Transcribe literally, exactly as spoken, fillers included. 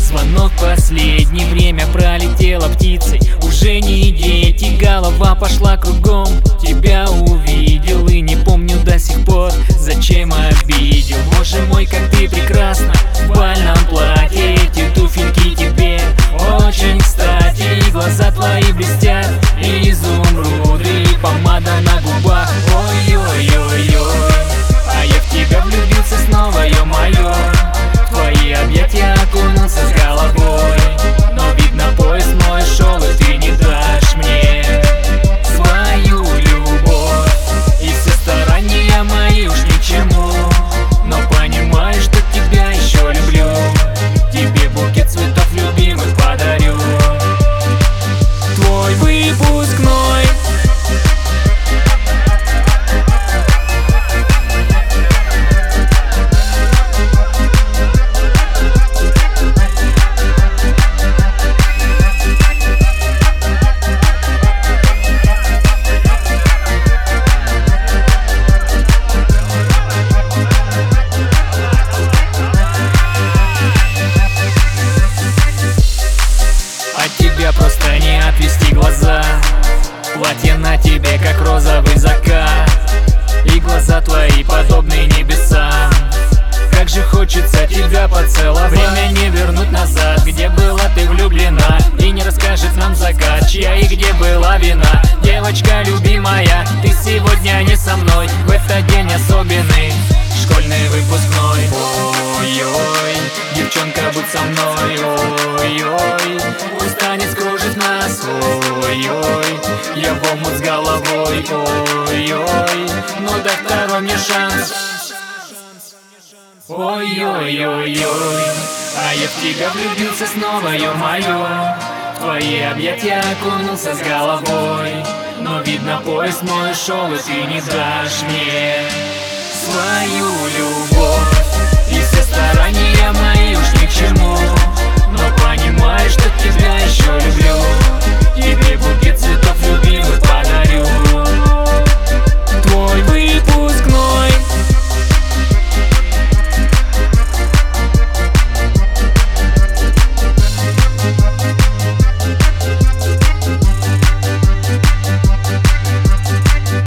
Звонок последний, время пролетело птицей. Уже не дети, голова пошла кругом. Тебя увидел и не помню до сих пор, зачем обидел. Боже мой, как ты прекрасна в бальном платье, эти туфельки тебе очень кстати. И глаза твои блестят, и изумруды, и помада на губах. Ой-ой-ой-ой, а я в тебя влюбился снова, ё-моё. В твои объятия окунулся с головой, но видно поезд мой шел, и ты не дашь мне свою любовь. И все старания мои уж ни к чему, но понимаешь, что тебя еще люблю. Тебе букет цветов любимых подарю. Твой выпускной. Тебя просто не отвести глаза. Платье на тебе, как розовый закат, и глаза твои подобны небесам. Как же хочется тебя поцеловать. Время не вернуть назад. Где была ты влюблена, и не расскажет нам закат, чья и где была вина. Девочка любимая, ты сегодня не со мной, в этот день особенный, школьный выпускной. Ой-ой, девчонка, будь со мной. Ой-ой, пусть танец кружит нас. Ой-ой, я в омут с головой. Ой-ой, ну дай второй мне шанс. Ой-ой-ой-ой, а я в тебя влюбился снова, ё-моё. В твои объятия окунулся с головой, но видно поезд мой ушел, и ты не дашь мне свою